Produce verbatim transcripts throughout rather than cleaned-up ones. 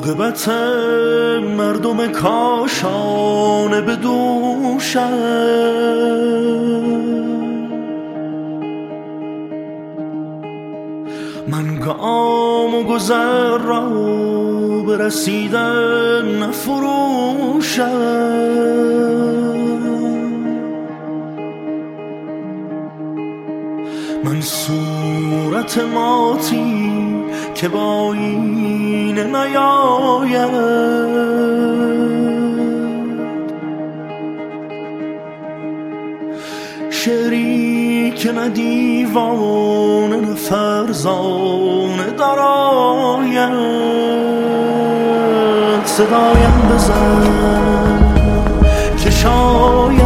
عاقبت مردم کاشانه به دوشم، من گام و گذر را به رسیدن نفروشم. من صورت ماتی که با این نیاید، شعری که نه دیوانه نه فرزانه درآید. صدایم بزن که شاید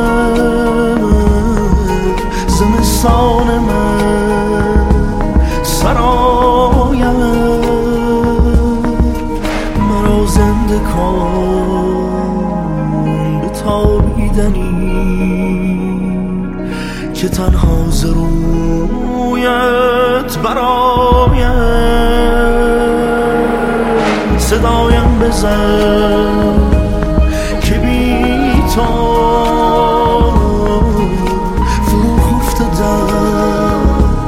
زمستان من سراید، مرا زنده کن به تابیدنی که تنها ز رویت برآید. صدایم بزن که بی تو فرو خفته در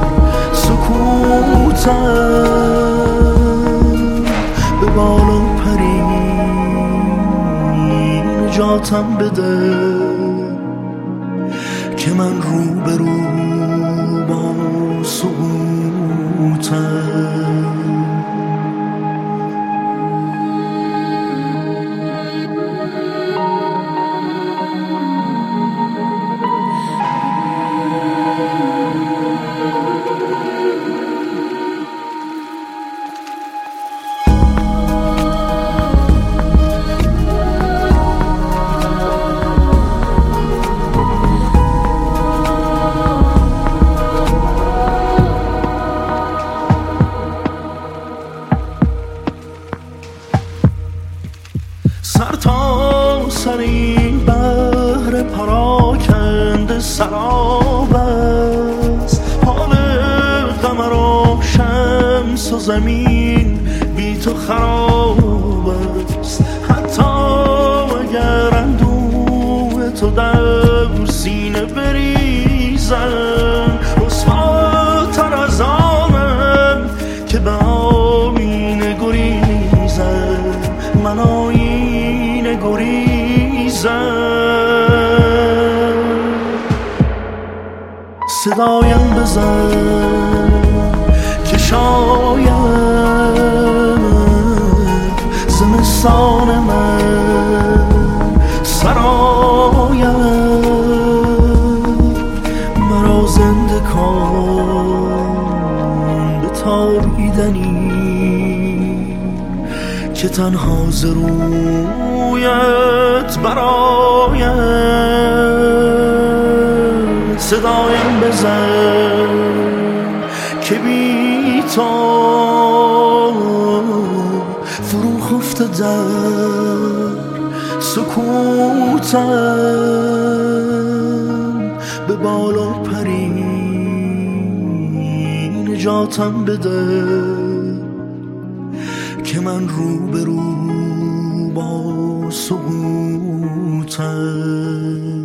سکوتم، به بالا پری نجاتم بده که من رو به رو با سقوطم. سر تا سر این بحر پراکنده سراب است، حال قمر و شمس و زمین بی تو خراب است. حتی اگر اندوه تو در سینه بریزم، رسواتر از آنم که به آینه گریزم. من آینه گریزم. صدایم بزن که شاید زمستان من سراید، مرا زنده کن به تابیدنی که تنها ز رویت برآید. صدایم بزن که بی تو فرو خفته در سکوتم، به بالا پری نجاتم بده که من رو به رو با سقوطم.